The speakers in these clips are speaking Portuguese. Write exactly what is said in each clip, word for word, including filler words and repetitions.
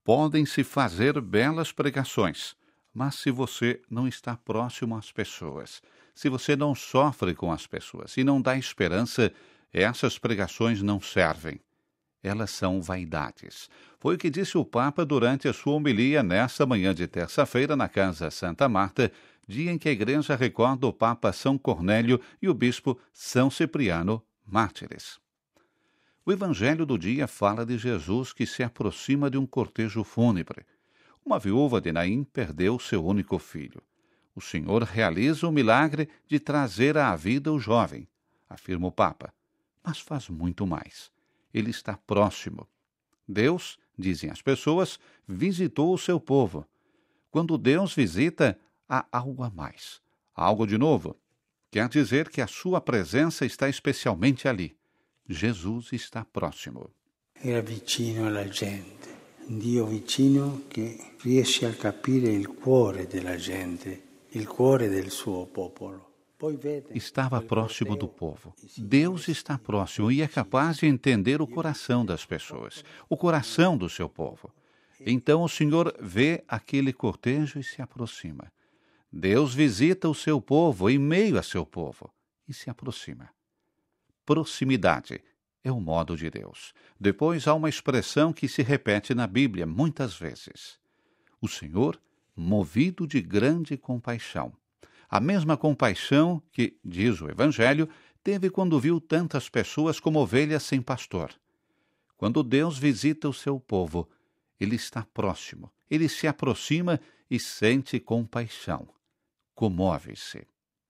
Podem-se fazer belas pregações, mas se você não está próximo às pessoas, se você não sofre com as pessoas e não dá esperança, essas pregações não servem. Elas são vaidades. Foi o que disse o Papa durante a sua homilia nesta manhã de terça-feira na Casa Santa Marta, dia em que a Igreja recorda o Papa São Cornélio e o Bispo São Cipriano, mártires. O Evangelho do dia fala de Jesus que se aproxima de um cortejo fúnebre. Uma viúva de Naim perdeu seu único filho. O Senhor realiza o milagre de trazer à vida o jovem, afirma o Papa. Mas faz muito mais. Ele está próximo. Deus, dizem as pessoas, visitou o seu povo. Quando Deus visita, há algo a mais, algo de novo. Quer dizer que a sua presença está especialmente ali. Jesus está próximo. Era vicino alla gente, un Dio vicino che riesce a capire il cuore della gente, il cuore del suo popolo. Estava próximo do povo. Deus está próximo e é capaz de entender o coração das pessoas, o coração do seu povo. Então o Senhor vê aquele cortejo e se aproxima. Deus visita o seu povo em meio a seu povo e se aproxima. Proximidade é o modo de Deus. Depois há uma expressão que se repete na Bíblia muitas vezes. O Senhor, movido de grande compaixão. A mesma compaixão que, diz o Evangelho, teve quando viu tantas pessoas como ovelhas sem pastor. Quando Deus visita o seu povo, ele está próximo, ele se aproxima e sente compaixão. Comove-se.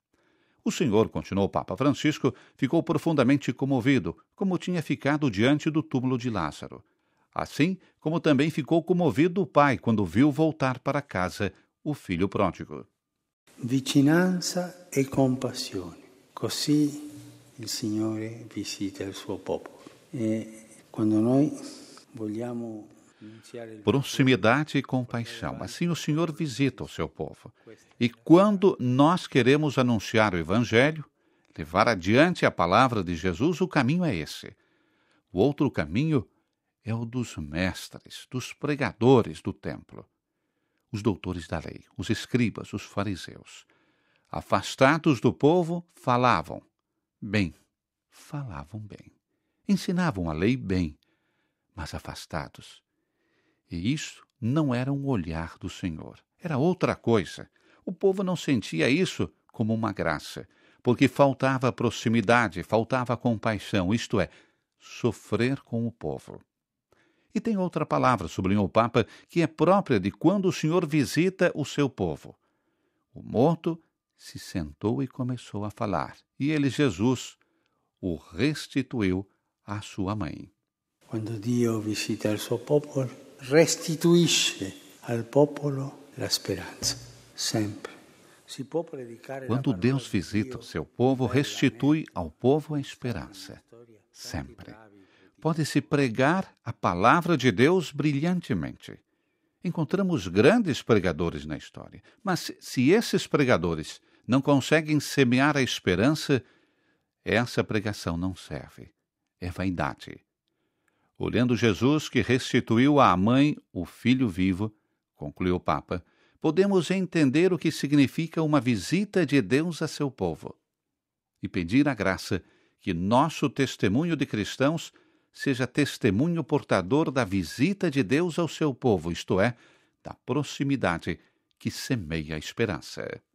O Senhor, continuou o Papa Francisco, ficou profundamente comovido, como tinha ficado diante do túmulo de Lázaro. Assim como também ficou comovido o pai quando viu voltar para casa o filho pródigo. Vicinanza e compassione. Così il Signore visita il suo popolo. E quando noi vogliamo Proximidade e compaixão. Assim o Senhor visita o seu povo. E quando nós queremos anunciar o Evangelho, levar adiante a palavra de Jesus, o caminho é esse. O outro caminho é o dos mestres, dos pregadores do templo. Os doutores da lei, os escribas, os fariseus. Afastados do povo, falavam bem, falavam bem. Ensinavam a lei bem, mas afastados. E isso não era um olhar do Senhor, era outra coisa. O povo não sentia isso como uma graça, porque faltava proximidade, faltava compaixão, isto é, sofrer com o povo. E tem outra palavra, sublinhou o Papa, que é própria de quando o Senhor visita o seu povo. O morto se sentou e começou a falar, e ele, Jesus, o restituiu à sua mãe. Quando Dio visita il suo popolo, restituisce al popolo la speranza, sempre. Quando Deus visita o seu povo, restitui ao povo a esperança, sempre. Pode-se pregar a palavra de Deus brilhantemente. Encontramos grandes pregadores na história, mas se esses pregadores não conseguem semear a esperança, essa pregação não serve. É vaidade. Olhando Jesus que restituiu à mãe o filho vivo, concluiu o Papa, podemos entender o que significa uma visita de Deus a seu povo e pedir a graça que nosso testemunho de cristãos seja testemunho portador da visita de Deus ao seu povo, isto é, da proximidade que semeia a esperança.